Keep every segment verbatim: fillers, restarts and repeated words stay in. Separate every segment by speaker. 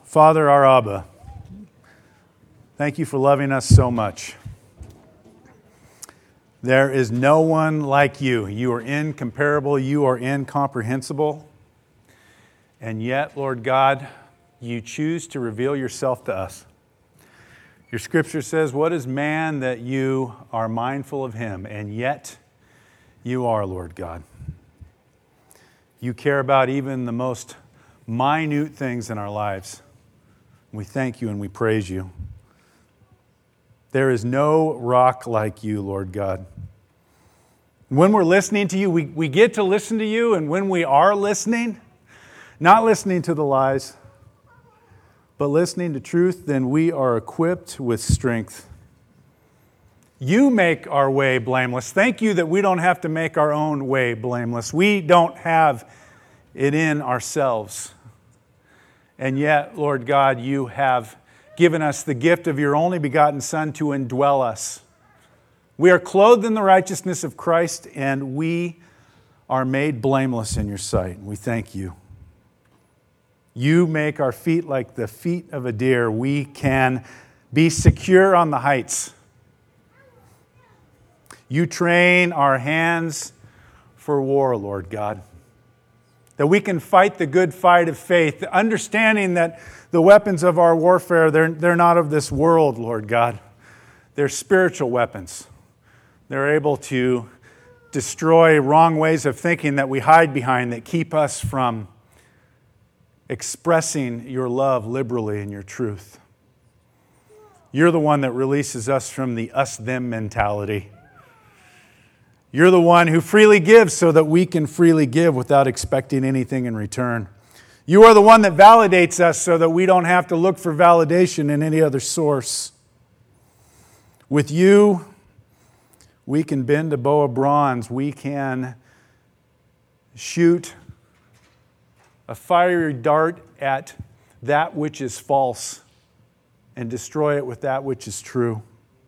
Speaker 1: Father, our Abba, thank you for loving us so much. There is no one like you. You are incomparable. You are incomprehensible. And yet, Lord God, you choose to reveal yourself to us. Your scripture says, what is man that you are mindful of him? And yet, you are, Lord God. You care about even the most minute things in our lives. We thank you and we praise you. There is no rock like you, Lord God. When we're listening to you, we, we get to listen to you, and when we are listening, not listening to the lies, but listening to truth, then we are equipped with strength. You make our way blameless. Thank you that we don't have to make our own way blameless. We don't have it in ourselves. And yet, Lord God, you have given us the gift of your only begotten Son to indwell us. We are clothed in the righteousness of Christ, and we are made blameless in your sight. We thank you. You make our feet like the feet of a deer. We can be secure on the heights. You train our hands for war, Lord God. That we can fight the good fight of faith, understanding that the weapons of our warfare, they're, they're not of this world, Lord God. They're spiritual weapons. They're able to destroy wrong ways of thinking that we hide behind, that keep us from expressing your love liberally in your truth. You're the one that releases us from the us-them mentality. You're the one who freely gives so that we can freely give without expecting anything in return. You are the one that validates us so that we don't have to look for validation in any other source. With you, we can bend a bow of bronze. We can shoot a fiery dart at that which is false and destroy it with that which is true.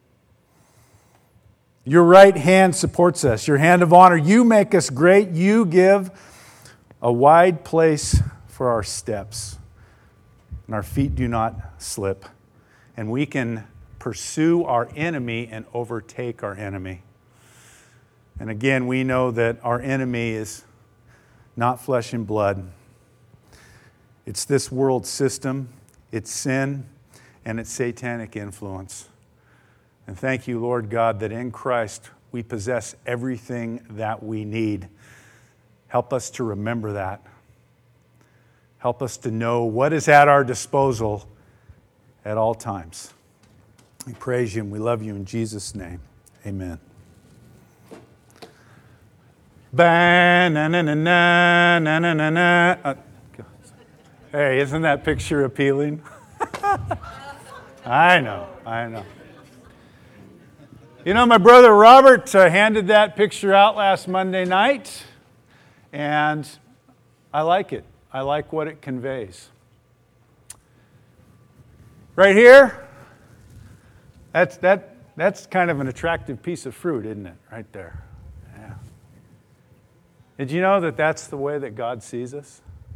Speaker 1: Your right hand supports us, your hand of honor. You make us great. You give a wide place for our steps, and our feet do not slip. And we can pursue our enemy and overtake our enemy. And again, we know that our enemy is not flesh and blood. It's this world system, it's sin, and it's satanic influence. And thank you, Lord God, that in Christ we possess everything that we need. Help us to remember that. Help us to know what is at our disposal at all times. We praise you and we love you in Jesus' name. Amen. Ba-na-na-na-na-na-na-na. Uh, hey, isn't that picture appealing? I know, I know. You know, my brother Robert uh, handed that picture out last Monday night, and I like it. I like what it conveys. Right here, that's that that's kind of an attractive piece of fruit, isn't it? Right there. Yeah. Did you know that that's the way that God sees us?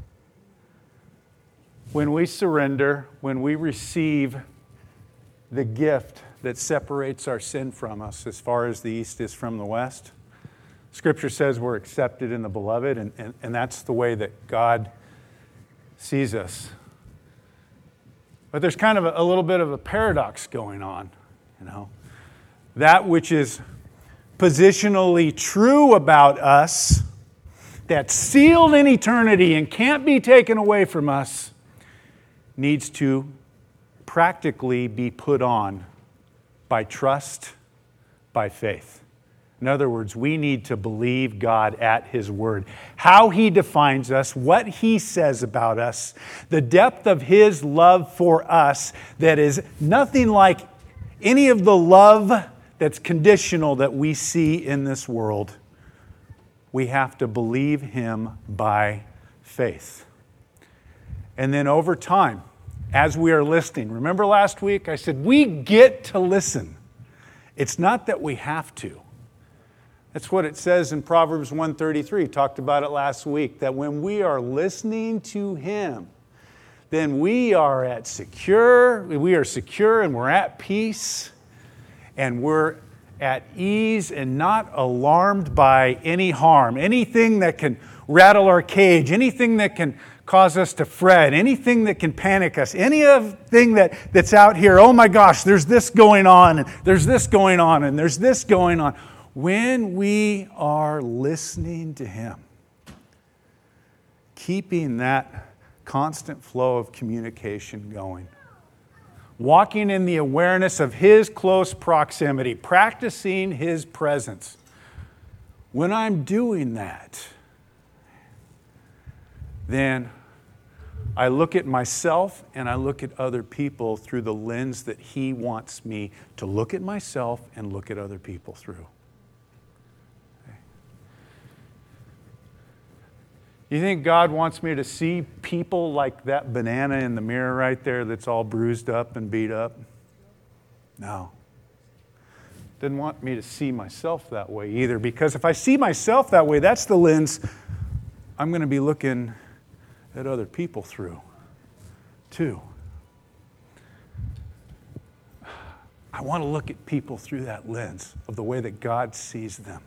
Speaker 1: When we surrender, when we receive the gift that separates our sin from us as far as the east is from the west. Scripture says we're accepted in the beloved, and, and, and that's the way that God sees us. But there's kind of a, a little bit of a paradox going on, you know. That which is positionally true about us, that's sealed in eternity and can't be taken away from us, needs to practically be put on by trust, by faith. In other words, we need to believe God at His word. How He defines us, what He says about us, the depth of His love for us that is nothing like any of the love that's conditional that we see in this world. We have to believe Him by faith. And then over time, as we are listening, remember last week I said we get to listen. It's not that we have to. That's what it says in Proverbs one thirty-three. Talked about it last week, that when we are listening to Him, then we are at secure, we are secure and we're at peace and we're at ease and not alarmed by any harm, anything that can rattle our cage, anything that can cause us to fret, anything that can panic us, anything that, that's out here, oh my gosh, there's this going on, and there's this going on, and there's this going on. When we are listening to Him, keeping that constant flow of communication going, walking in the awareness of His close proximity, practicing His presence. When I'm doing that, then I look at myself and I look at other people through the lens that He wants me to look at myself and look at other people through. Okay. You think God wants me to see people like that banana in the mirror right there that's all bruised up and beat up? No. Didn't want me to see myself that way either, because if I see myself that way, that's the lens I'm going to be looking at other people through, too. I want to look at people through that lens of the way that God sees them.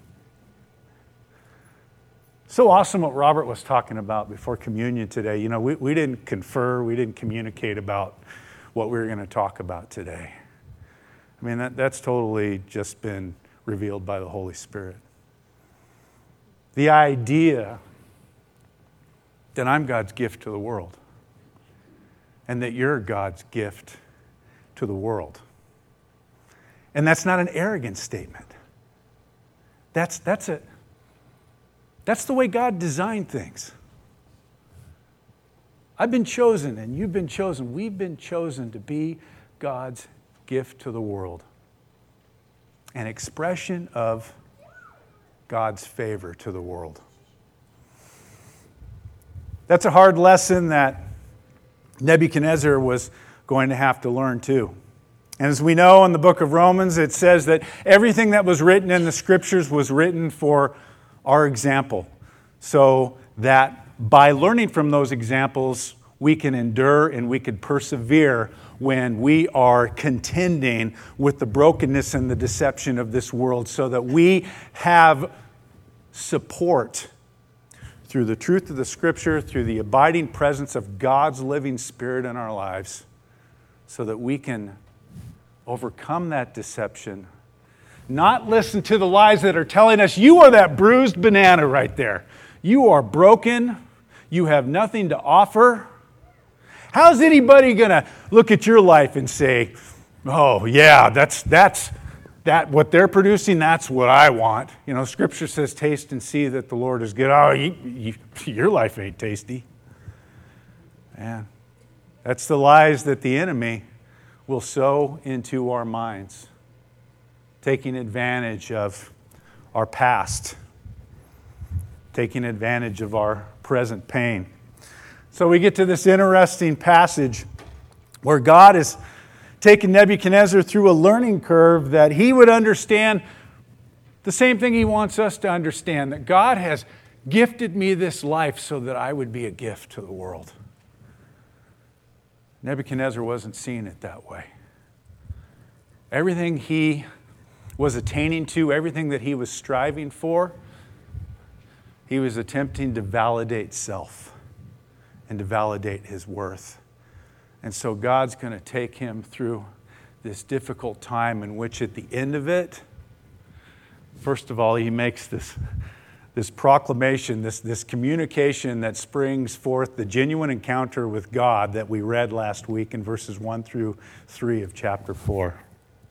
Speaker 1: So awesome what Robert was talking about before communion today. You know, we, we didn't confer, we didn't communicate about what we were going to talk about today. I mean, that, that's totally just been revealed by the Holy Spirit. The idea that I'm God's gift to the world, and that you're God's gift to the world. And that's not an arrogant statement. That's, that's, a, that's the way God designed things. I've been chosen, and you've been chosen. We've been chosen to be God's gift to the world. An expression of God's favor to the world. That's a hard lesson that Nebuchadnezzar was going to have to learn too. And as we know in the book of Romans, it says that everything that was written in the Scriptures was written for our example, so that by learning from those examples, we can endure and we can persevere when we are contending with the brokenness and the deception of this world, so that we have support through the truth of the Scripture, through the abiding presence of God's living Spirit in our lives, so that we can overcome that deception. Not listen to the lies that are telling us, you are that bruised banana right there. You are broken. You have nothing to offer. How's anybody going to look at your life and say, oh, yeah, that's that's that what they're producing, that's what I want. You know, Scripture says, taste and see that the Lord is good. Oh, you, you, your life ain't tasty. Man, that's the lies that the enemy will sow into our minds, taking advantage of our past, taking advantage of our present pain. So we get to this interesting passage where God is taking Nebuchadnezzar through a learning curve that he would understand the same thing he wants us to understand, that God has gifted me this life so that I would be a gift to the world. Nebuchadnezzar wasn't seeing it that way. Everything he was attaining to, everything that he was striving for, he was attempting to validate self and to validate his worth. And so God's going to take him through this difficult time in which at the end of it, first of all, he makes this, this proclamation, this, this communication that springs forth the genuine encounter with God that we read last week in verses one through three of chapter four.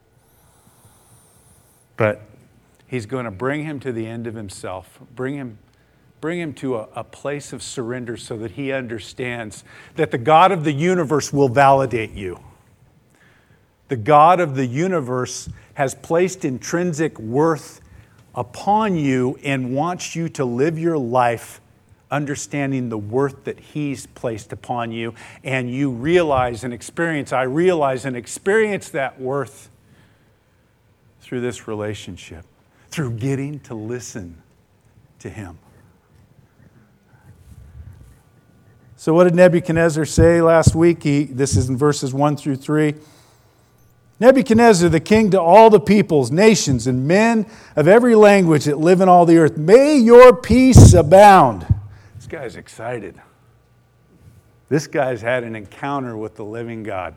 Speaker 1: But he's going to bring him to the end of himself, bring him Bring him to a, a place of surrender so that he understands that the God of the universe will validate you. The God of the universe has placed intrinsic worth upon you and wants you to live your life understanding the worth that He's placed upon you. And you realize and experience, I realize and experience that worth through this relationship, through getting to listen to Him. So what did Nebuchadnezzar say last week? He, this is in verses one through three. Nebuchadnezzar, the king to all the peoples, nations, and men of every language that live in all the earth, may your peace abound. This guy's excited. This guy's had an encounter with the living God.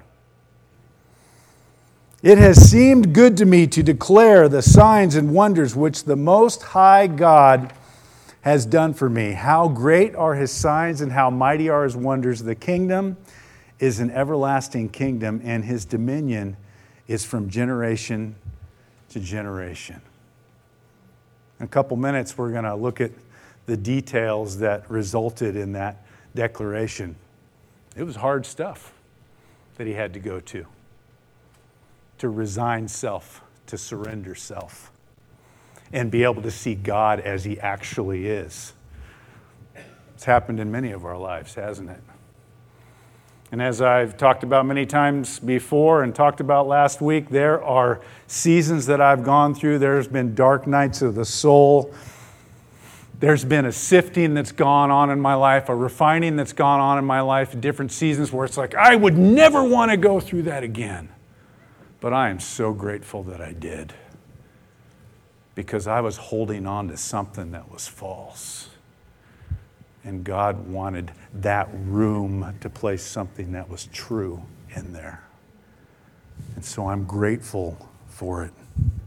Speaker 1: It has seemed good to me to declare the signs and wonders which the Most High God has done for me. How great are his signs and how mighty are his wonders. The kingdom is an everlasting kingdom, and his dominion is from generation to generation. In a couple minutes, we're going to look at the details that resulted in that declaration. It was hard stuff that he had to go to. To resign self, to surrender self, and be able to see God as he actually is. It's happened in many of our lives, hasn't it? And as I've talked about many times before and talked about last week, there are seasons that I've gone through. There's been dark nights of the soul. There's been a sifting that's gone on in my life, a refining that's gone on in my life, different seasons where it's like, I would never want to go through that again. But I am so grateful that I did, because I was holding on to something that was false. And God wanted that room to place something that was true in there. And so I'm grateful for it.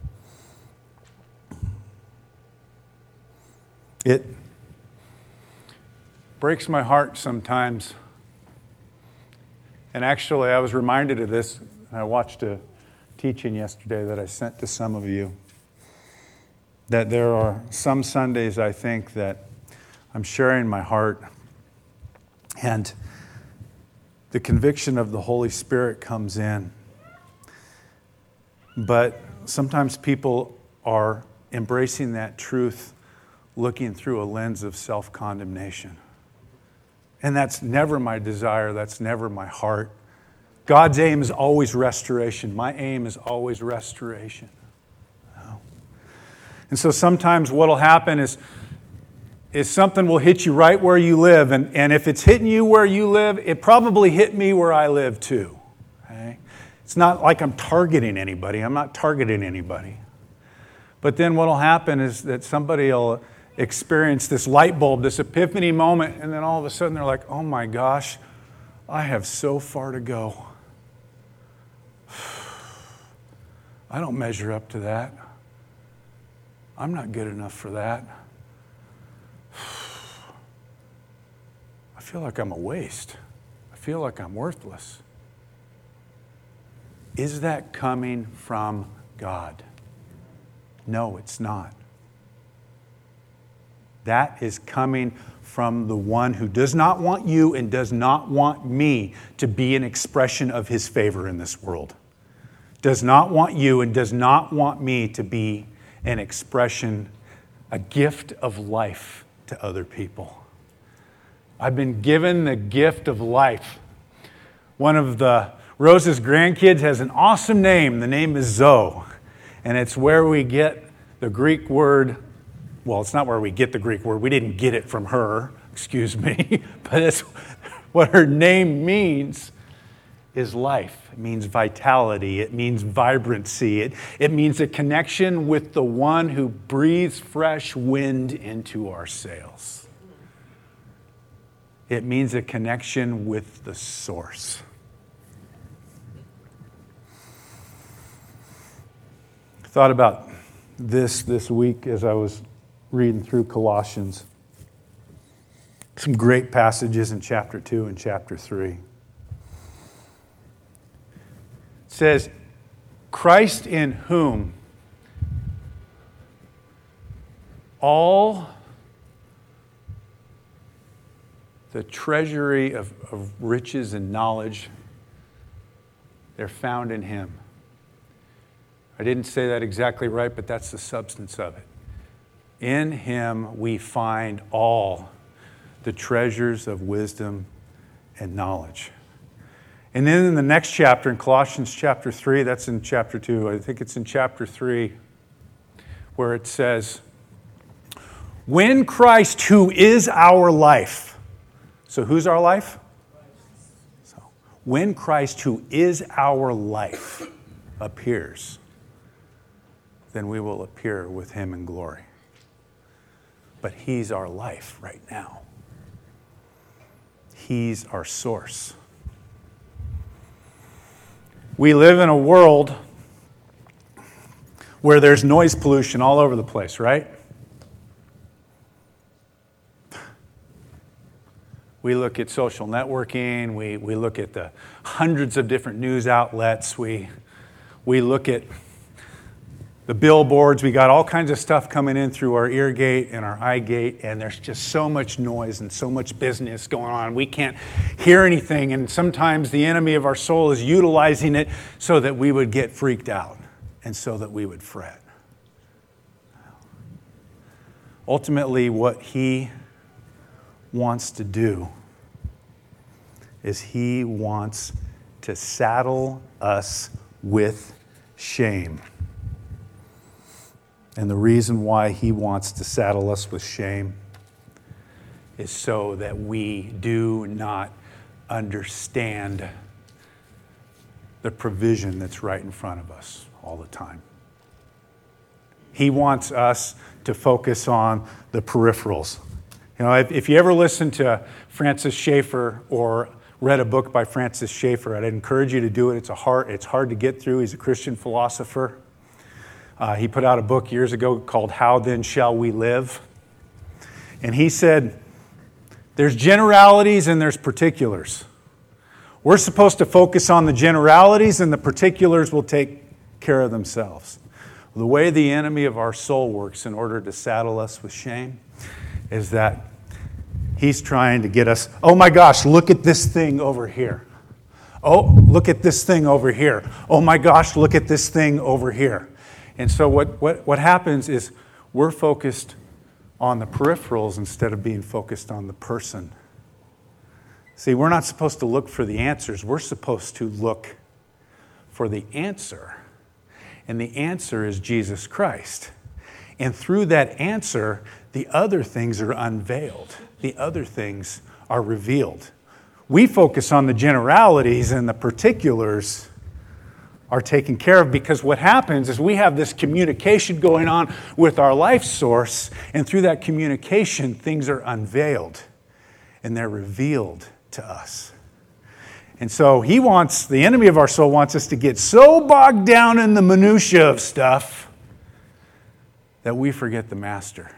Speaker 1: It breaks my heart sometimes. And actually, I was reminded of this. I watched a teaching yesterday that I sent to some of you, that there are some Sundays, I think, that I'm sharing my heart, and the conviction of the Holy Spirit comes in. But sometimes people are embracing that truth looking through a lens of self-condemnation. And that's never my desire, that's never my heart. God's aim is always restoration. My aim is always restoration. And so sometimes what will happen is, is something will hit you right where you live. And, and if it's hitting you where you live, it probably hit me where I live too. Okay? It's not like I'm targeting anybody. I'm not targeting anybody. But then what will happen is that somebody will experience this light bulb, this epiphany moment, and then all of a sudden they're like, oh my gosh, I have so far to go. I don't measure up to that. I'm not good enough for that. I feel like I'm a waste. I feel like I'm worthless. Is that coming from God? No, it's not. That is coming from the one who does not want you and does not want me to be an expression of his favor in this world. Does not want you and does not want me to be an expression, a gift of life to other people. I've been given the gift of life. One of the Rose's grandkids has an awesome name. The name is Zoe. And it's where we get the Greek word. Well, it's not where we get the Greek word. We didn't get it from her, excuse me. But it's what her name means is life. It means vitality. It means vibrancy. It, it means a connection with the one who breathes fresh wind into our sails. It means a connection with the source. I thought about this this week as I was reading through Colossians. Some great passages in chapter two and chapter three. It says, Christ in whom all the treasury of, of riches and knowledge, they're found in him. I didn't say that exactly right, but that's the substance of it. In him we find all the treasures of wisdom and knowledge. And then in the next chapter, in Colossians chapter three, that's in chapter two, I think it's in chapter three, where it says, when Christ, who is our life. So who's our life? So when Christ, who is our life, appears, then we will appear with him in glory. But he's our life right now. He's our source. We live in a world where there's noise pollution all over the place, right? We look at social networking, we, we look at the hundreds of different news outlets, we, we look at the billboards, we got all kinds of stuff coming in through our ear gate and our eye gate, and there's just so much noise and so much business going on. We can't hear anything, and sometimes the enemy of our soul is utilizing it so that we would get freaked out and so that we would fret. Ultimately, what he wants to do is he wants to saddle us with shame. And the reason why he wants to saddle us with shame is so that we do not understand the provision that's right in front of us all the time. He wants us to focus on the peripherals. You know, if, if you ever listen to Francis Schaeffer or read a book by Francis Schaeffer, I'd encourage you to do it. It's a hard, it's hard to get through. He's a Christian philosopher. Uh, he put out a book years ago called How Then Shall We Live? And he said, there's generalities and there's particulars. We're supposed to focus on the generalities and the particulars will take care of themselves. The way the enemy of our soul works in order to saddle us with shame is that he's trying to get us, oh my gosh, look at this thing over here. Oh, look at this thing over here. Oh my gosh, look at this thing over here. And so what, what, what happens is we're focused on the peripherals instead of being focused on the person. See, we're not supposed to look for the answers. We're supposed to look for the answer. And the answer is Jesus Christ. And through that answer, the other things are unveiled. The other things are revealed. We focus on the generalities and the particulars are taken care of, because what happens is we have this communication going on with our life source, and through that communication, things are unveiled and they're revealed to us. And so he wants, the enemy of our soul wants us to get so bogged down in the minutia of stuff that we forget the master.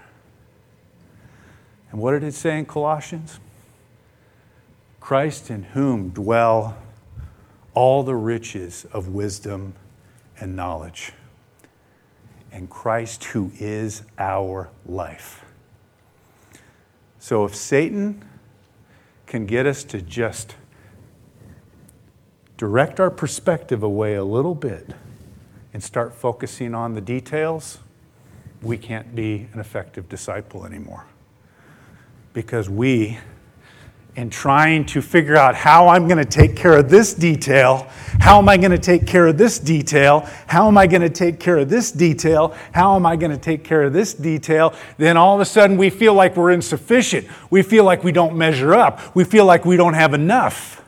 Speaker 1: And what did it say in Colossians? Christ in whom dwell all the riches of wisdom and knowledge. And Christ who is our life. So if Satan can get us to just direct our perspective away a little bit and start focusing on the details, we can't be an effective disciple anymore. Because we, in trying to figure out how I'm going to take care of this detail, how am I going to take care of this detail, how am I going to take care of this detail, how am I going to take care of this detail, then all of a sudden we feel like we're insufficient. We feel like we don't measure up. We feel like we don't have enough.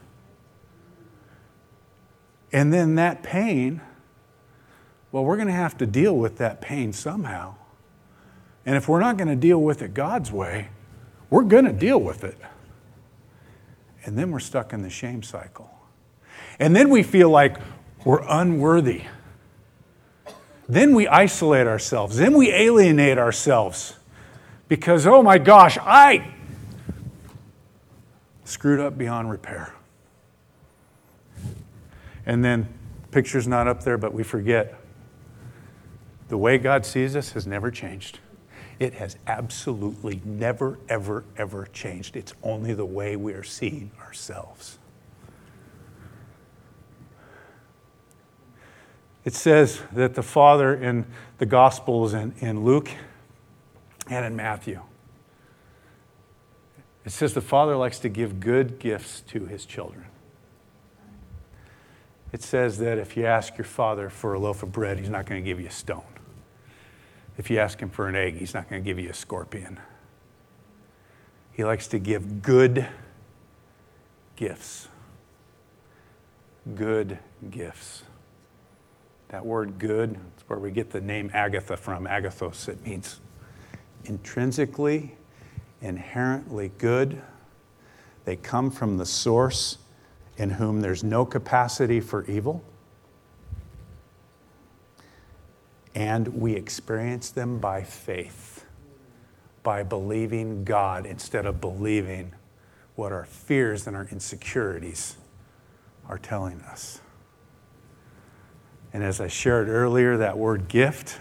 Speaker 1: And then that pain, well, we're going to have to deal with that pain somehow. And if we're not going to deal with it God's way, we're going to deal with it. And then we're stuck in the shame cycle. And then we feel like we're unworthy. Then we isolate ourselves. Then we alienate ourselves. Because, oh my gosh, I screwed up beyond repair. And then, picture's not up there, but we forget. The way God sees us has never changed. It has absolutely never, ever, ever changed. It's only the way we are seeing ourselves. It says that the Father in the Gospels in, in Luke and in Matthew, it says the Father likes to give good gifts to his children. It says that if you ask your father for a loaf of bread, he's not going to give you a stone. If you ask him for an egg, he's not going to give you a scorpion. He likes to give good gifts. Good gifts. That word good, it's where we get the name Agatha from, agathos. It means intrinsically, inherently good. They come from the source in whom there's no capacity for evil. And we experience them by faith, by believing God instead of believing what our fears and our insecurities are telling us. And as I shared earlier, that word gift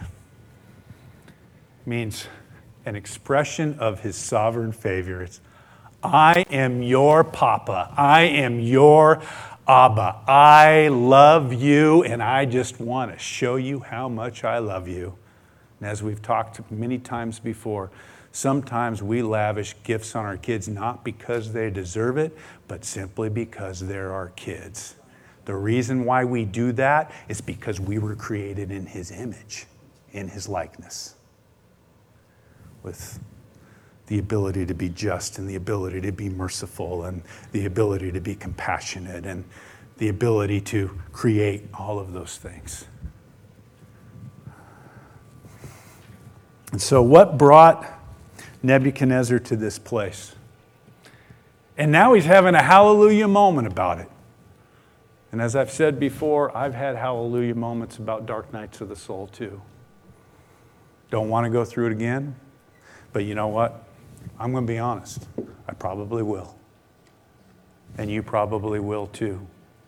Speaker 1: means an expression of his sovereign favor. It's, I am your Papa. I am your Abba. I love you, and I just want to show you how much I love you. And as we've talked many times before, sometimes we lavish gifts on our kids not because they deserve it, but simply because they're our kids. The reason why we do that is because we were created in his image, in his likeness, with the ability to be just and the ability to be merciful and the ability to be compassionate and the ability to create all of those things. And so what brought Nebuchadnezzar to this place? And now he's having a hallelujah moment about it. And as I've said before, I've had hallelujah moments about dark nights of the soul too. Don't want to go through it again, but you know what? I'm going to be honest. I probably will. And you probably will too.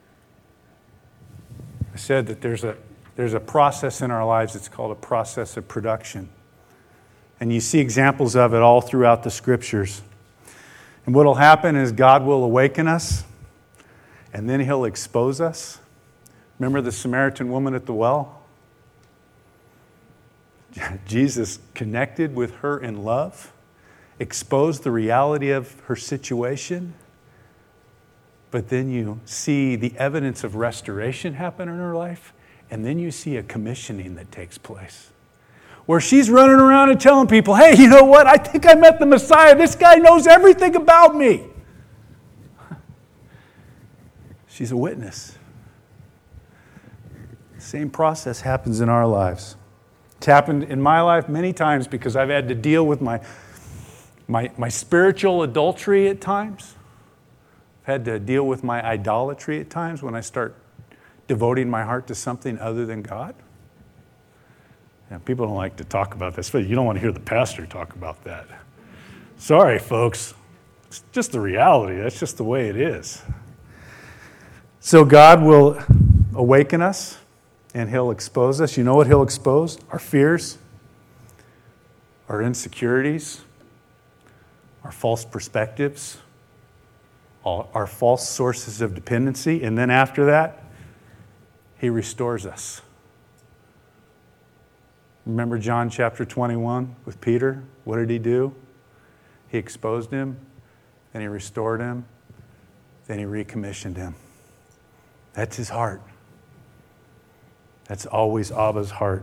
Speaker 1: I said that there's a, there's a process in our lives that's called a process of production. And you see examples of it all throughout the scriptures. And what will happen is God will awaken us, and then he'll expose us. Remember the Samaritan woman at the well? Jesus connected with her in love, exposed the reality of her situation, but then you see the evidence of restoration happen in her life, and then you see a commissioning that takes place, where she's running around and telling people, hey, you know what? I think I met the Messiah. This guy knows everything about me. She's a witness. Same process happens in our lives. It's happened in my life many times because I've had to deal with my, my, my spiritual adultery at times. I've had to deal with my idolatry at times when I start devoting my heart to something other than God. Yeah, people don't like to talk about this, but you don't want to hear the pastor talk about that. Sorry, folks. It's just the reality. That's just the way it is. So God will awaken us, and he'll expose us. You know what he'll expose? Our fears, our insecurities, our false perspectives, all our false sources of dependency. And then after that, he restores us. Remember John chapter twenty-one with Peter? What did he do? He exposed him, then he restored him, then he recommissioned him. That's his heart. That's always Abba's heart.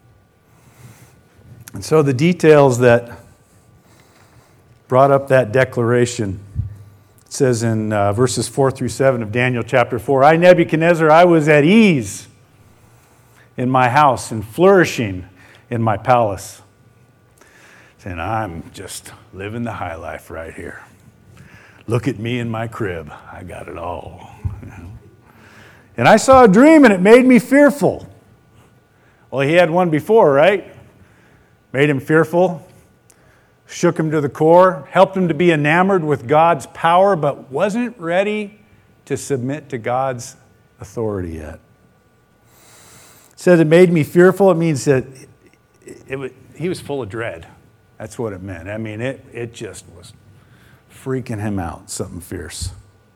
Speaker 1: And so the details that brought up that declaration, it says in uh, verses four through seven of Daniel chapter four, I, Nebuchadnezzar, I was at ease in my house and flourishing in my palace. Saying, I'm just living the high life right here. Look at me in my crib. I got it all. And I saw a dream and it made me fearful. Well, he had one before, right? Made him fearful, shook him to the core, helped him to be enamored with God's power, but wasn't ready to submit to God's authority yet. It said it made me fearful. It means that it, it, it, he was full of dread. That's what it meant. I mean, it, it just was freaking him out, something fierce.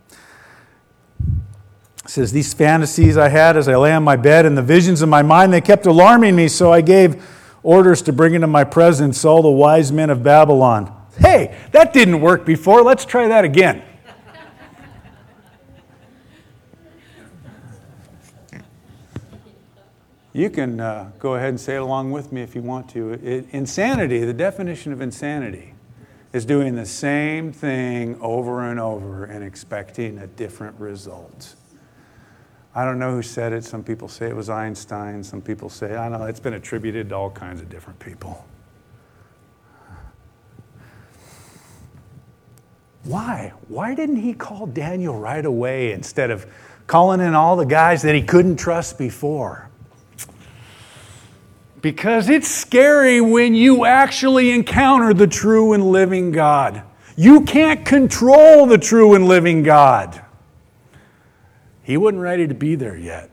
Speaker 1: It says, these fantasies I had as I lay on my bed and the visions of my mind, they kept alarming me, so I gave orders to bring into my presence all the wise men of Babylon. Hey, that didn't work before. Let's try that again. You can uh, go ahead and say it along with me if you want to. It, insanity, the definition of insanity is doing the same thing over and over and expecting a different result. I don't know who said it. Some people say it was Einstein. Some people say, I don't know, it's been attributed to all kinds of different people. Why? Why didn't he call Daniel right away instead of calling in all the guys that he couldn't trust before? Because it's scary when you actually encounter the true and living God. You can't control the true and living God. He wasn't ready to be there yet.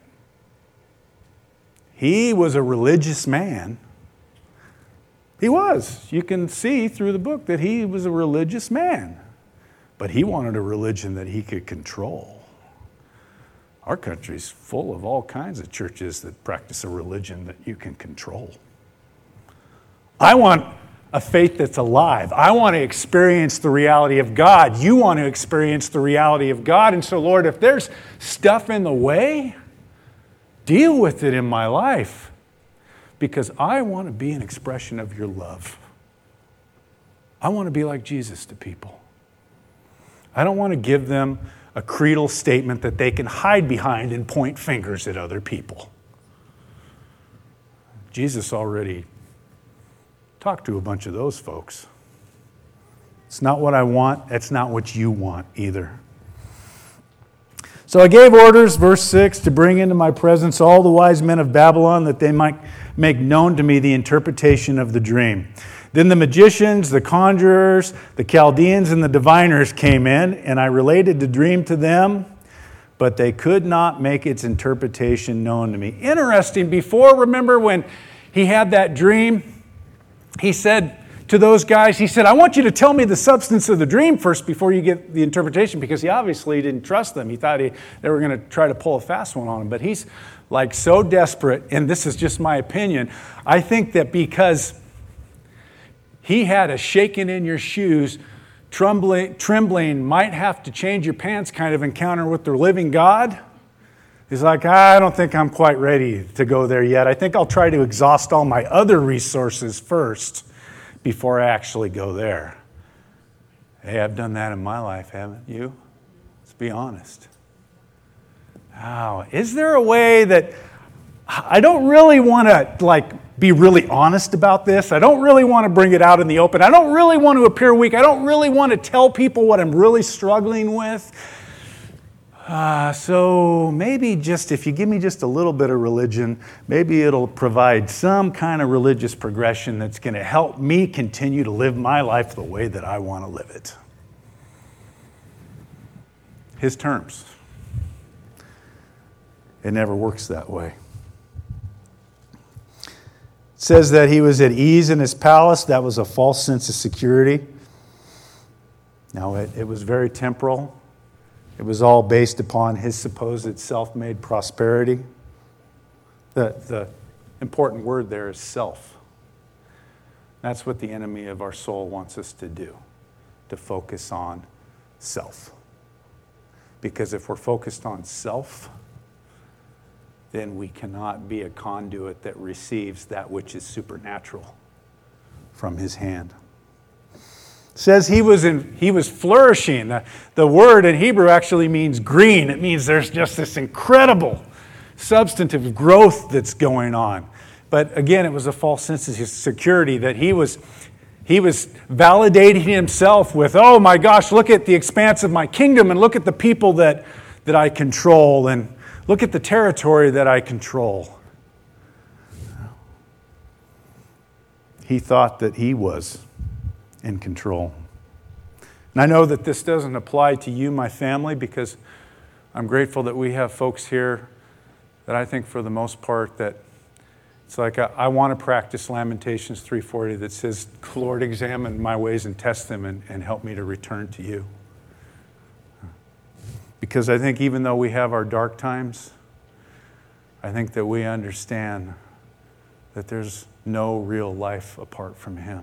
Speaker 1: He was a religious man. He was. You can see through the book that he was a religious man. But he wanted a religion that he could control. Our country's full of all kinds of churches that practice a religion that you can control. I want a faith that's alive. I want to experience the reality of God. You want to experience the reality of God. And so, Lord, if there's stuff in the way, deal with it in my life. Because I want to be an expression of your love. I want to be like Jesus to people. I don't want to give them a creedal statement that they can hide behind and point fingers at other people. Jesus already talked to a bunch of those folks. It's not what I want. It's not what you want either. So I gave orders, verse six, to bring into my presence all the wise men of Babylon that they might make known to me the interpretation of the dream. Then the magicians, the conjurers, the Chaldeans, and the diviners came in, and I related the dream to them, but they could not make its interpretation known to me. Interesting, before, remember when he had that dream, he said to those guys, he said, I want you to tell me the substance of the dream first before you get the interpretation, because he obviously didn't trust them. He thought he, they were going to try to pull a fast one on him, but he's like so desperate, and this is just my opinion. I think that because he had a shaking in your shoes, trembling, trembling, might have to change your pants kind of encounter with the living God. He's like, I don't think I'm quite ready to go there yet. I think I'll try to exhaust all my other resources first before I actually go there. Hey, I've done that in my life, haven't you? Let's be honest. Wow. Is there a way that I don't really want to like be really honest about this? I don't really want to bring it out in the open. I don't really want to appear weak. I don't really want to tell people what I'm really struggling with. Uh, so maybe just if you give me just a little bit of religion, maybe it'll provide some kind of religious progression that's going to help me continue to live my life the way that I want to live it. His terms. It never works that way. It says that he was at ease in his palace. That was a false sense of security. Now, it, it was very temporal. It was all based upon his supposed self-made prosperity. The, the important word there is self. That's what the enemy of our soul wants us to do, to focus on self. Because if we're focused on self, then we cannot be a conduit that receives that which is supernatural from his hand. It says he was in, he was flourishing. The, the word in Hebrew actually means green. It means there's just this incredible substantive growth that's going on. But again, it was a false sense of security that he was he was validating himself with, oh my gosh, look at the expanse of my kingdom and look at the people that, that I control and look at the territory that I control. He thought that he was in control. And I know that this doesn't apply to you, my family, because I'm grateful that we have folks here that I think for the most part that it's like I, I want to practice Lamentations three forty that says, Lord, examine my ways and test them and, and help me to return to you. Because I think even though we have our dark times, I think that we understand that there's no real life apart from him.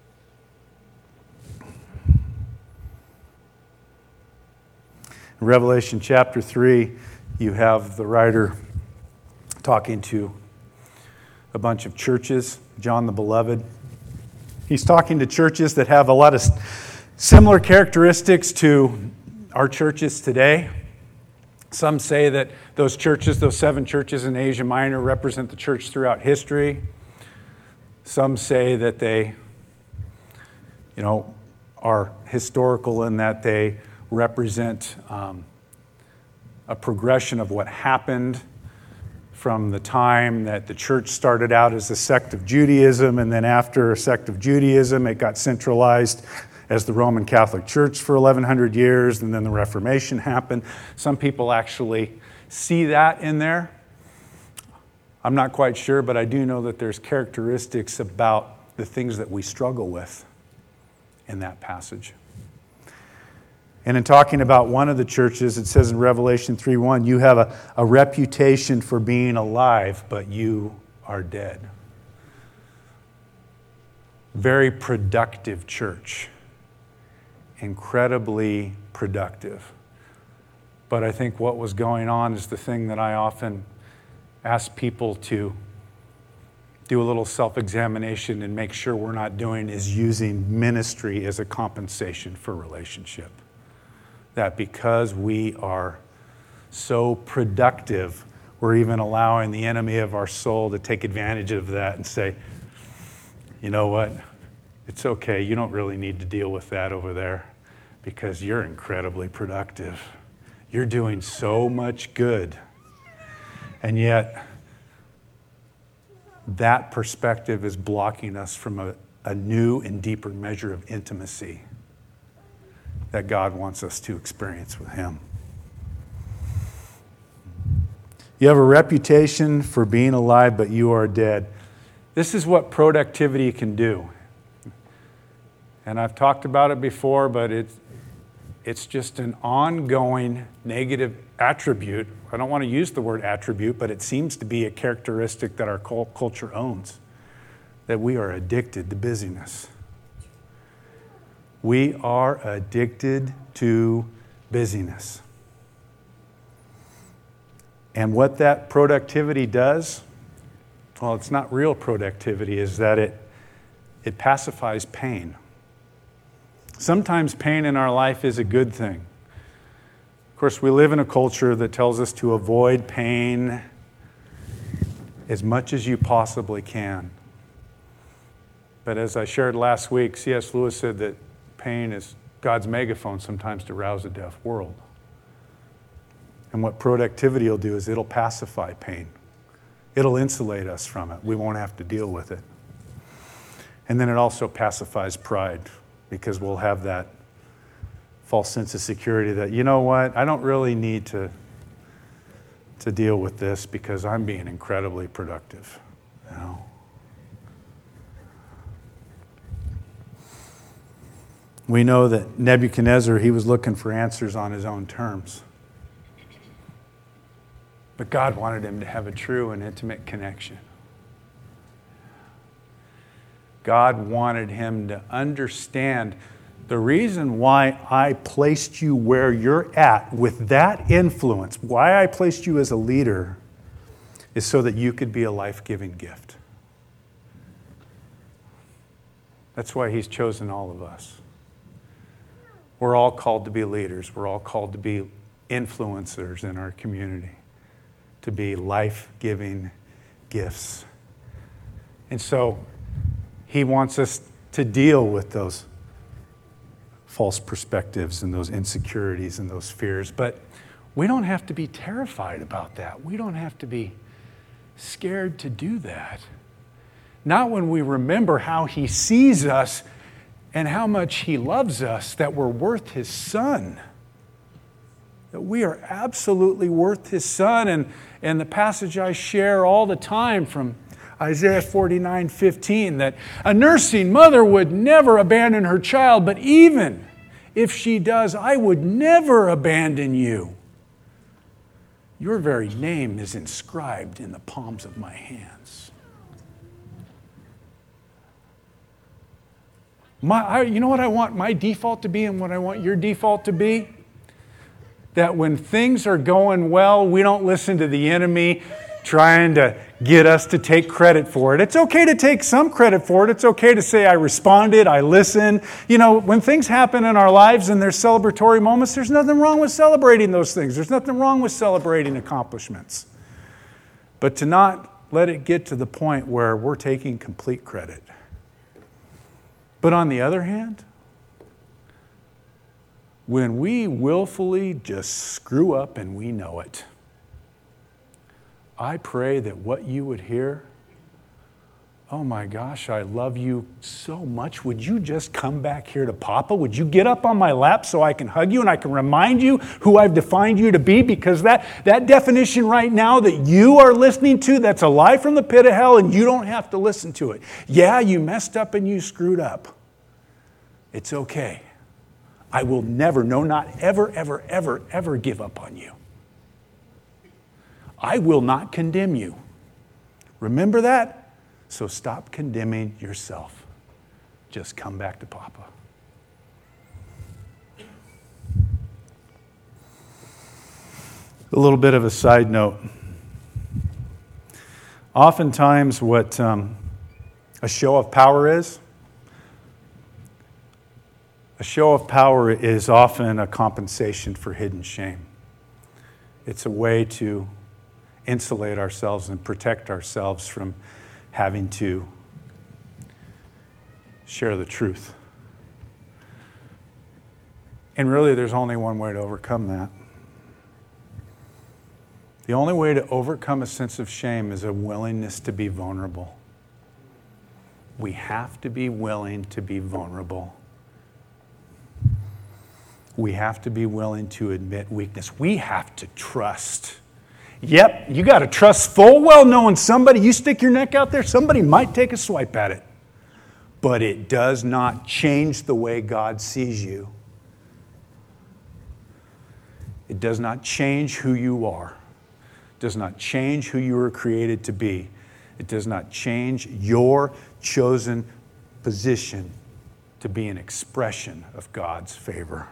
Speaker 1: In Revelation chapter three, you have the writer talking to a bunch of churches, John the Beloved. He's talking to churches that have a lot of similar characteristics to our churches today. Some say that those churches, those seven churches in Asia Minor, represent the church throughout history. Some say that they, you know, are historical in that they represent um, a progression of what happened from the time that the church started out as a sect of Judaism, and then after a sect of Judaism, it got centralized as the Roman Catholic Church for eleven hundred years, and then the Reformation happened. Some people actually see that in there. I'm not quite sure, but I do know that there's characteristics about the things that we struggle with in that passage. And in talking about one of the churches, it says in Revelation three one, you have a, a reputation for being alive, but you are dead. Very productive church. Incredibly productive. But I think what was going on is the thing that I often ask people to do a little self-examination and make sure we're not doing is using ministry as a compensation for relationship. That because we are so productive, we're even allowing the enemy of our soul to take advantage of that and say, you know what, it's okay, you don't really need to deal with that over there because you're incredibly productive. You're doing so much good. And yet, that perspective is blocking us from a, a new and deeper measure of intimacy that God wants us to experience with Him. You have a reputation for being alive, but you are dead. This is what productivity can do. And I've talked about it before, but it's, it's just an ongoing negative attribute. I don't want to use the word attribute, but it seems to be a characteristic that our culture owns, that we are addicted to busyness. We are addicted to busyness. And what that productivity does, well, it's not real productivity, is that it, it pacifies pain. Sometimes pain in our life is a good thing. Of course, we live in a culture that tells us to avoid pain as much as you possibly can. But as I shared last week, C S Lewis said that pain is God's megaphone sometimes to rouse a deaf world. And what productivity will do is it'll pacify pain. It'll insulate us from it. We won't have to deal with it. And then it also pacifies pride because we'll have that false sense of security that, you know what, I don't really need to, to deal with this because I'm being incredibly productive. You know? We know that Nebuchadnezzar, he was looking for answers on his own terms. But God wanted him to have a true and intimate connection. God wanted him to understand the reason why I placed you where you're at with that influence, why I placed you as a leader, is so that you could be a life-giving gift. That's why He's chosen all of us. We're all called to be leaders. We're all called to be influencers in our community, to be life-giving gifts. And so He wants us to deal with those false perspectives and those insecurities and those fears. But we don't have to be terrified about that. We don't have to be scared to do that. Not when we remember how He sees us and how much He loves us, that we're worth His Son. That we are absolutely worth His Son. And, and the passage I share all the time from Isaiah forty-nine fifteen, that a nursing mother would never abandon her child, but even if she does, I would never abandon you. Your very name is inscribed in the palms of my hands. My, I, you know what I want my default to be and what I want your default to be? That when things are going well, we don't listen to the enemy trying to get us to take credit for it. It's okay to take some credit for it. It's okay to say, I responded, I listened. You know, when things happen in our lives and there's celebratory moments, there's nothing wrong with celebrating those things. There's nothing wrong with celebrating accomplishments. But to not let it get to the point where we're taking complete credit. But on the other hand, when we willfully just screw up and we know it, I pray that what you would hear, oh my gosh, I love you so much. Would you just come back here to Papa? Would you get up on my lap so I can hug you and I can remind you who I've defined you to be? Because that, that definition right now that you are listening to, that's a lie from the pit of hell, and you don't have to listen to it. Yeah, you messed up and you screwed up. It's okay. I will never, no, not ever, ever, ever, ever give up on you. I will not condemn you. Remember that? So stop condemning yourself. Just come back to Papa. A little bit of a side note. Oftentimes what um, a show of power is, a show of power is often a compensation for hidden shame. It's a way to insulate ourselves and protect ourselves from having to share the truth. And really, there's only one way to overcome that. The only way to overcome a sense of shame is a willingness to be vulnerable. We have to be willing to be vulnerable. We have to be willing to admit weakness. We have to trust. Yep, you got to trust full well knowing somebody, you stick your neck out there, somebody might take a swipe at it. But it does not change the way God sees you. It does not change who you are. It does not change who you were created to be. It does not change your chosen position to be an expression of God's favor.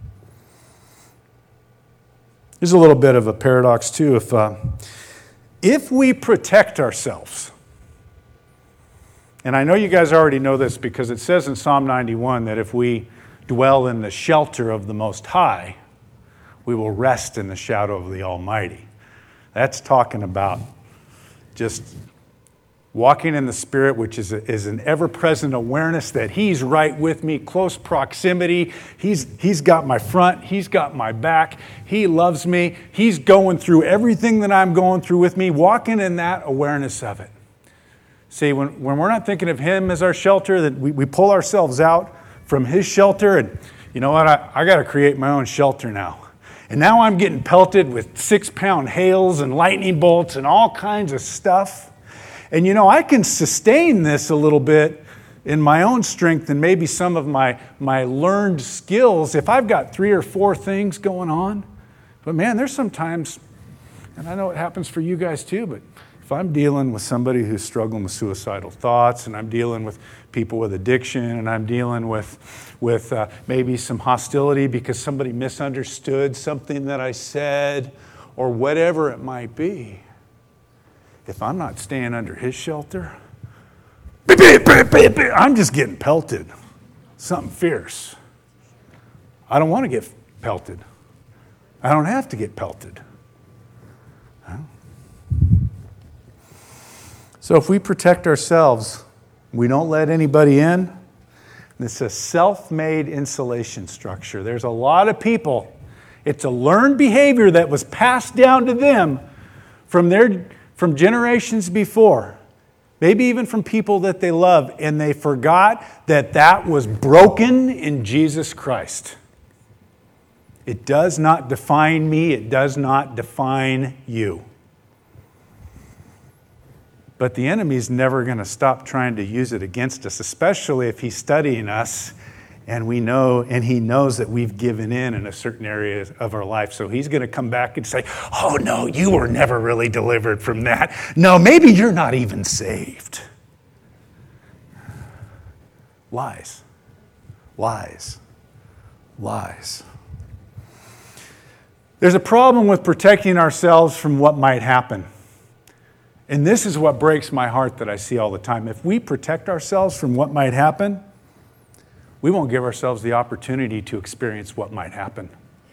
Speaker 1: There's a little bit of a paradox too. If, uh, if we protect ourselves, and I know you guys already know this because it says in Psalm ninety-one that if we dwell in the shelter of the Most High, we will rest in the shadow of the Almighty. That's talking about just walking in the Spirit, which is, a, is an ever-present awareness that He's right with me, close proximity. He's, he's got my front. He's got my back. He loves me. He's going through everything that I'm going through with me, walking in that awareness of it. See, when, when we're not thinking of Him as our shelter, that we, we pull ourselves out from His shelter, and you know what? I, I got to create my own shelter now. And now I'm getting pelted with six-pound hails and lightning bolts and all kinds of stuff. And you know, I can sustain this a little bit in my own strength and maybe some of my, my learned skills if I've got three or four things going on. But man, there's sometimes, and I know it happens for you guys too, but if I'm dealing with somebody who's struggling with suicidal thoughts, and I'm dealing with people with addiction, and I'm dealing with, with uh, maybe some hostility because somebody misunderstood something that I said, or whatever it might be, if I'm not staying under His shelter, I'm just getting pelted. Something fierce. I don't want to get pelted. I don't have to get pelted. Huh? So if we protect ourselves, we don't let anybody in. It's a self-made insulation structure. There's a lot of people. It's a learned behavior that was passed down to them from their from generations before, maybe even from people that they love, and they forgot that that was broken in Jesus Christ. It does not define me. It does not define you. But the enemy's never going to stop trying to use it against us, especially if he's studying us and we know, and he knows that we've given in in a certain area of our life. So he's going to come back and say, oh no, you were never really delivered from that. No, maybe you're not even saved. Lies. Lies. Lies. There's a problem with protecting ourselves from what might happen. And this is what breaks my heart that I see all the time. If we protect ourselves from what might happen, we won't give ourselves the opportunity to experience what might happen.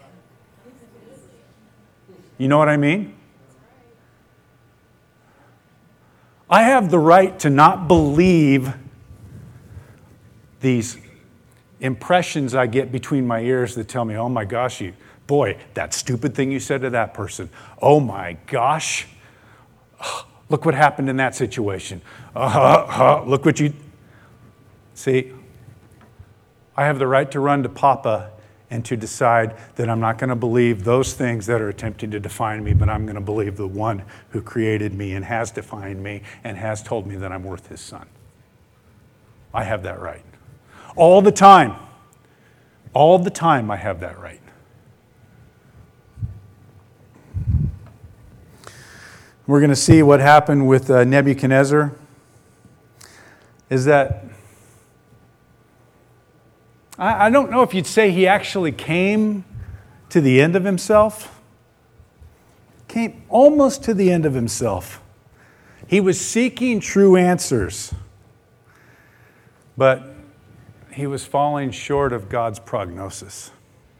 Speaker 1: You know what I mean? I have the right to not believe these impressions I get between my ears that tell me, oh my gosh, you, boy, that stupid thing you said to that person. Oh my gosh, look what happened in that situation. Uh, uh, look what you... See, I have the right to run to Papa and to decide that I'm not going to believe those things that are attempting to define me, but I'm going to believe the one who created me and has defined me and has told me that I'm worth his son. I have that right. All the time. All the time I have that right. We're going to see what happened with uh, Nebuchadnezzar. Is that I, I don't know if you'd say he actually came to the end of himself. Came almost to the end of himself. He was seeking true answers. But he was falling short of God's prognosis.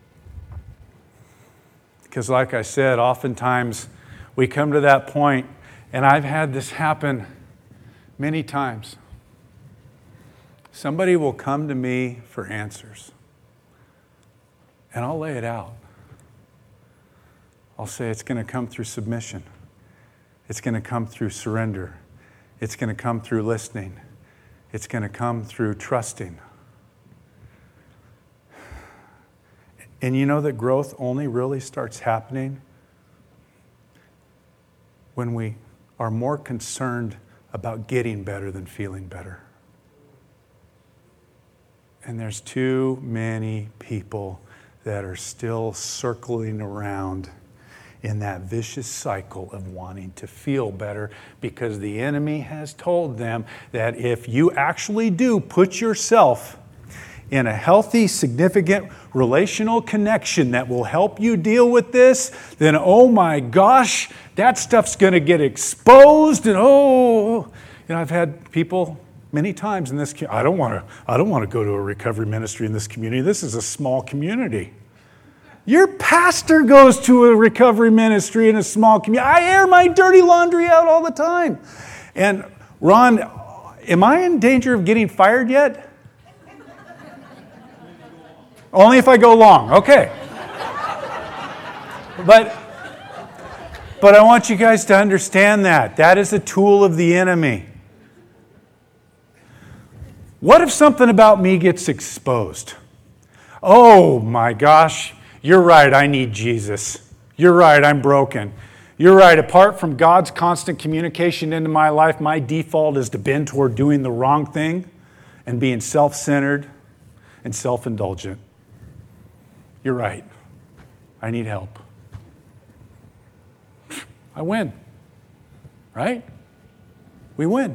Speaker 1: Because like I said, oftentimes we come to that point, and I've had this happen many times. Somebody will come to me for answers, and I'll lay it out. I'll say it's going to come through submission. It's going to come through surrender. It's going to come through listening. It's going to come through trusting. And you know that growth only really starts happening when we are more concerned about getting better than feeling better. And there's too many people that are still circling around in that vicious cycle of wanting to feel better because the enemy has told them that if you actually do put yourself in a healthy, significant relational connection that will help you deal with this, then oh my gosh, that stuff's going to get exposed. And oh, you know, I've had people many times in this. I don't want to. I don't want to go to a recovery ministry in this community. This is a small community. Your pastor goes to a recovery ministry in a small community. I air my dirty laundry out all the time. And Ron, am I in danger of getting fired yet? Only if I go long. Okay. But, but I want you guys to understand that. That is a tool of the enemy. What if something about me gets exposed? Oh my gosh, you're right, I need Jesus. You're right, I'm broken. You're right, apart from God's constant communication into my life, my default is to bend toward doing the wrong thing and being self-centered and self-indulgent. You're right. I need help. I win. Right? We win.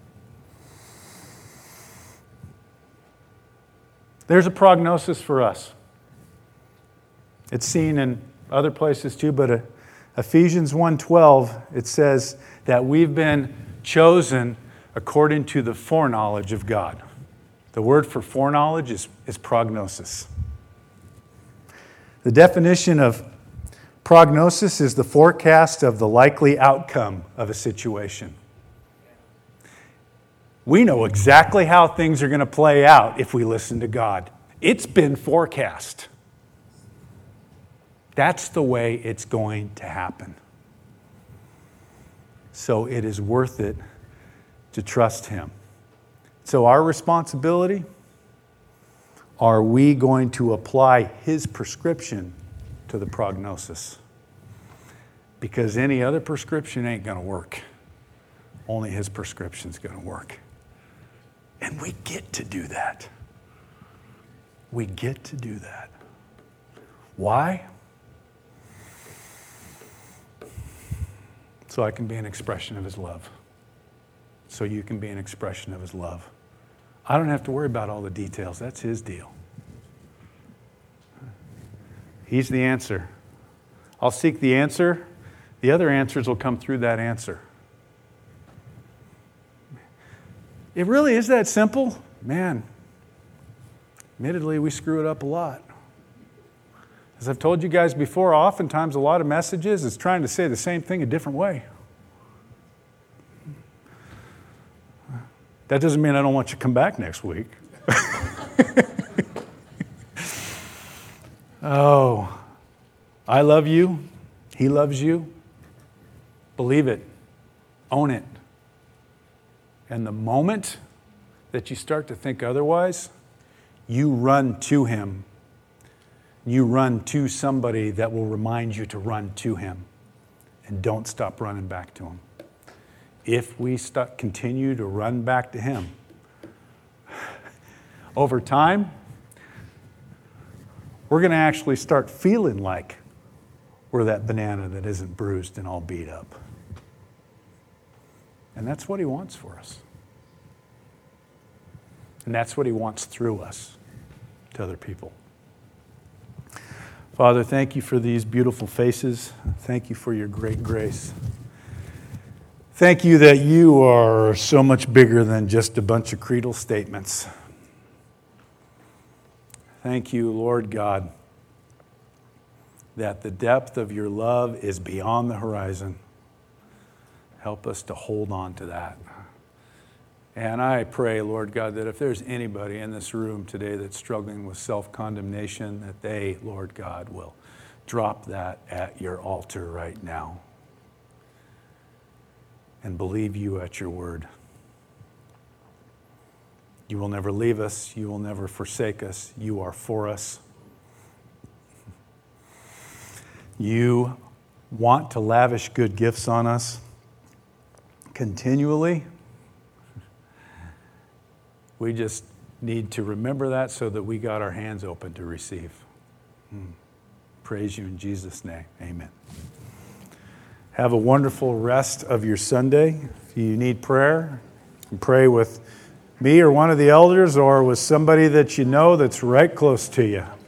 Speaker 1: There's a prognosis for us. It's seen in other places too, but Ephesians one twelve, it says that we've been chosen according to the foreknowledge of God. The word for foreknowledge is, is prognosis. The definition of prognosis is the forecast of the likely outcome of a situation. We know exactly how things are going to play out if we listen to God. It's been forecast. That's the way it's going to happen. So it is worth it to trust Him. So our responsibility, are we going to apply His prescription to the prognosis? Because any other prescription ain't going to work. Only His prescription's going to work. And we get to do that. We get to do that. Why? So I can be an expression of His love. So you can be an expression of His love. I don't have to worry about all the details. That's His deal. He's the answer. I'll seek the answer. The other answers will come through that answer. It really is that simple? Man, admittedly, we screw it up a lot. As I've told you guys before, oftentimes a lot of messages is trying to say the same thing a different way. That doesn't mean I don't want you to come back next week. Oh, I love you. He loves you. Believe it. Own it. And the moment that you start to think otherwise, you run to Him. You run to somebody that will remind you to run to Him. And don't stop running back to Him. If we st- continue to run back to Him, over time, we're going to actually start feeling like we're that banana that isn't bruised and all beat up. And that's what He wants for us. And that's what He wants through us to other people. Father, thank you for these beautiful faces. Thank you for your great grace. Thank you that you are so much bigger than just a bunch of creedal statements. Thank you, Lord God, that the depth of your love is beyond the horizon. Help us to hold on to that. And I pray, Lord God, that if there's anybody in this room today that's struggling with self-condemnation, that they, Lord God, will drop that at your altar right now and believe you at your word. You will never leave us. You will never forsake us. You are for us. You want to lavish good gifts on us continually. We just need to remember that so that we got our hands open to receive. Hmm. Praise you in Jesus' name. Amen. Have a wonderful rest of your Sunday. If you need prayer, you can pray with me or one of the elders or with somebody that you know that's right close to you.